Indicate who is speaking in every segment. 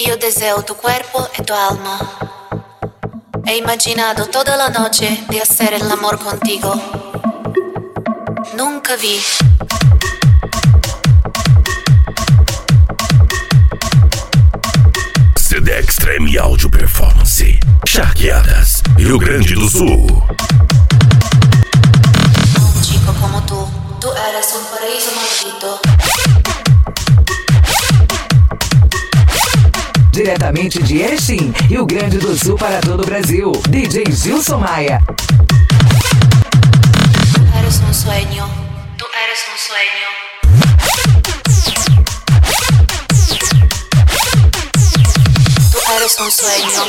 Speaker 1: Io deseo tu cuerpo e tu alma. He imaginado toda la noche de hacer el amor contigo. Nunca vi.
Speaker 2: CD Extreme Audio Performance. Charqueadas, Rio Grande do Sul.
Speaker 1: Un chico como tú eres un paraíso maldito.
Speaker 3: Diretamente de Erechim, Rio Grande do Sul para todo o Brasil, DJ Gilson Maia.
Speaker 1: Tú eres un sueño, tú eres un sueño. Tú eres un sueño.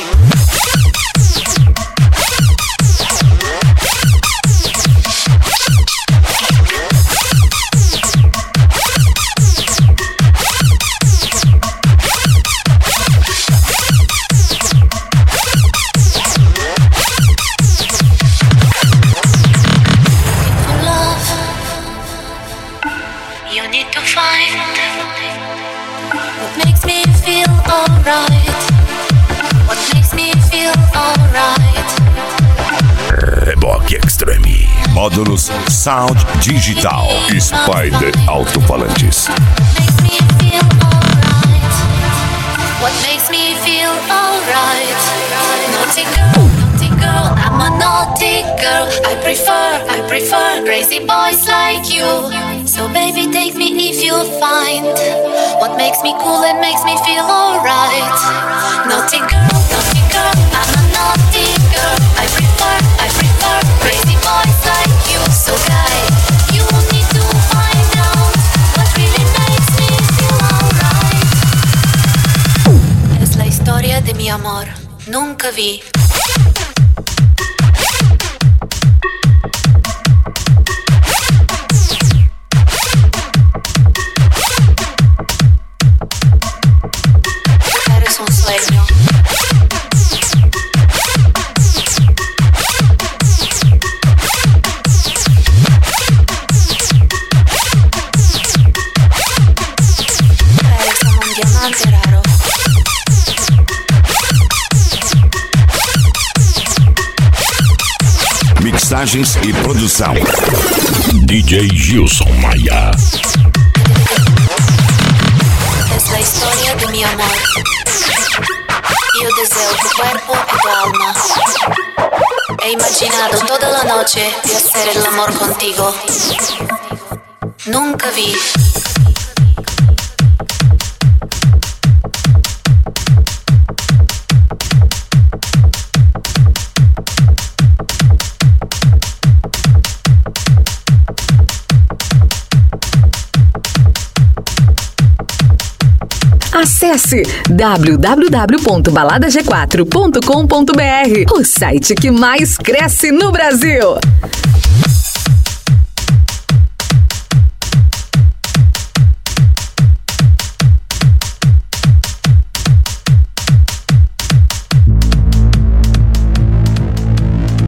Speaker 2: Reboque Extreme. Módulos Sound Digital. Spider Alto-Falantes.
Speaker 1: What makes me feel alright? Naughty girl, I'm a naughty girl. I prefer crazy boys like you. So baby, take me if you find what makes me cool and makes me feel alright. Naughty girl, I'm a naughty girl. I prefer crazy boys like you. So guy, you need to find out what really makes me feel alright. Es la historia de mi amor. Nunca vi. Eres un sueño. Eres como un diamante raro.
Speaker 2: Mixagens e produção. DJ Gilson Maia.
Speaker 1: Es la historia de mi amor. Yo deseo tu cuerpo y tu alma. He imaginado toda la noche de hacer el amor contigo. Nunca vi.
Speaker 3: Acesse www.baladag4.com.br, o site que mais cresce no Brasil.